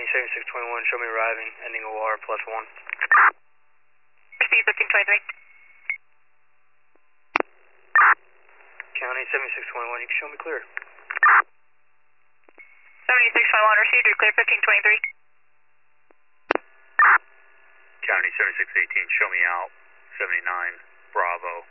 7621, show me arriving, ending OR +1. Speed 1523. County 7621, you can show me clear. 7621 received, you're clear 1523. County 7618, show me out, 79, Bravo,